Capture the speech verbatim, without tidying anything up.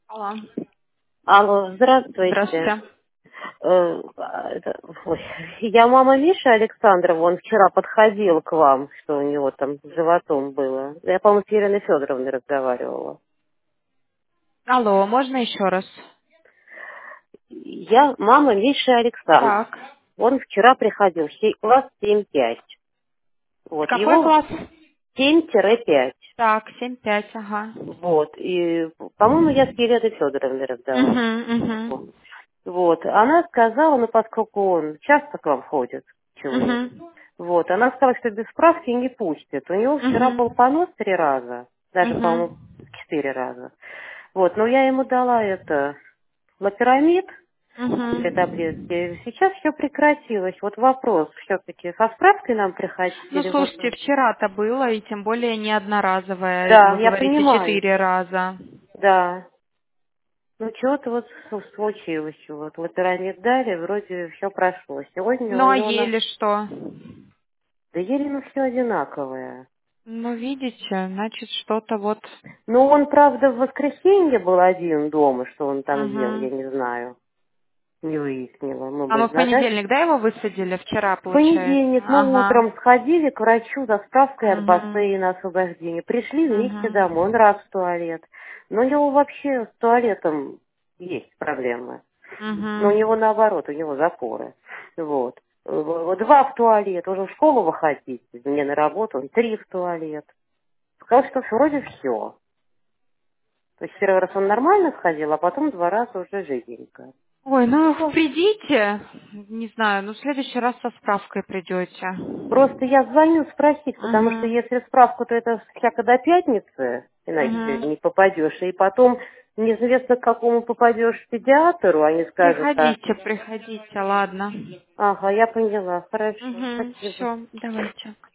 Алло. Алло, здравствуйте. Здравствуйте. Э, это- ой, Я мама Миши Александрова, он вчера подходил к вам, что у него там с животом было. Я, по-моему, с Еленой Федоровной разговаривала. Алло, можно еще раз? Я мама Миши Александрова. Так. Он вчера приходил, се- класс семь пять. Вот, Какой его класс? семь пять. Так, семь пять, ага. Вот, и, по-моему, я с Еленой Федоровной разговаривала. Угу, угу. Вот, она сказала, ну, поскольку он часто к вам ходит, человек, Угу. вот, она сказала, что без справки не пустит. У него вчера был Угу. понос три раза, даже, по-моему, Угу. четыре раза. Вот, но я ему дала это лапирамид, две Угу. таблетки. Сейчас все прекратилось. Вот вопрос, все-таки со справкой нам приходить Ну, или вот... слушайте, вчера-то было, и тем более не одноразовое. Да, Вы я говорите, понимаю, четыре раза. да. Ну, чего-то вот с- случилось. Вот лапирамид дали, вроде все прошло. Сегодня Ну, у а него на... ели что? Да еле ну все одинаковое. Ну, видите, значит, что-то вот... Ну, он, правда, в воскресенье был один дома, что он там ел, я Угу. не знаю. Не выяснила. Мы А бы мы в знали. понедельник, да, его высадили? Вчера, В получается. понедельник мы Ага. утром сходили к врачу за справкой от Угу. бассейна освобождения. Пришли вместе Угу. домой. Он раз в туалет. Но у него вообще с туалетом есть проблемы. Но у Угу. него наоборот, у него запоры. Вот. Э, Два в туалет. Уже в школу выходить, мне на работу. Он три в туалет. Сказал, что вроде все. То есть первый раз он нормально сходил, а потом два раза уже жиденько. Ой, ну Ну, придите, не знаю, ну в следующий раз со справкой придете. просто я звоню спросить, потому что Угу. если справку, то это всяко до пятницы, иначе Угу. не попадешь. И потом неизвестно, к какому попадешь педиатру, они скажут, а, Приходите, приходите, ладно. ага, я поняла, хорошо, Угу. спасибо. Все, давайте.